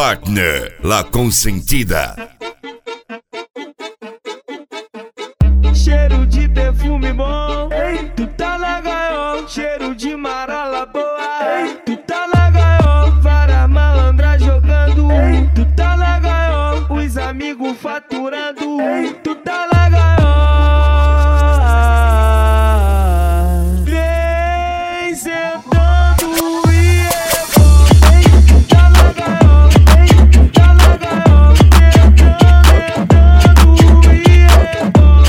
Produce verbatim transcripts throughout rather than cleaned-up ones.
Partner La Consentida. Cheiro de perfume bom, ei, tu tá na gaiola. Cheiro de marala boa, ei, tu tá na gaiola. Vara malandra jogando, ei, tu tá na gaiola. Os amigos faturando, ei, tu tá na gaiola. Vem sentando e é bom, ei, tu tá na gaiola, ei, tu tá na gaiola. Sentando, sentando e é bom.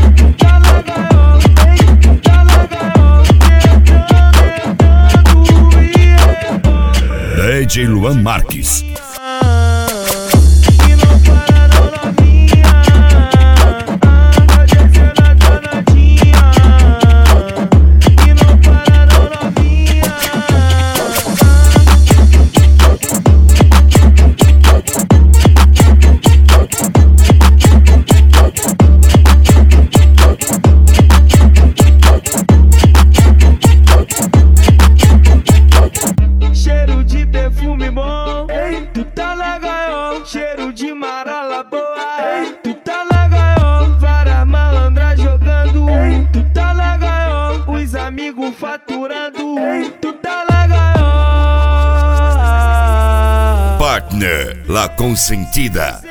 D J Luan Marques. E não para não, novinha, pode ser na danadinha. E não para não, novinha. Cheiro de perfume bom, ei, tu tá na gaiola. Cheiro de marala boa, ei, tu tá na gaiola. Vara malandra jogando, ei, tu tá na gaiola. Os amigos faturando, ei, tu tá na gaiola. Partner La Consentida.